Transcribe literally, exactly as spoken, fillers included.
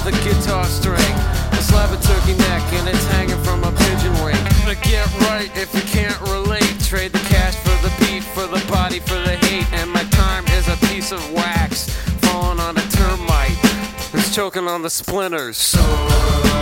with a guitar string, a slab of turkey neck, and it's hanging from a pigeon wing. But get right if you can't relate. Trade the cash for the beat, for the body, for the hate. And my time is a piece of wax falling on a termite that's choking on the splinters. So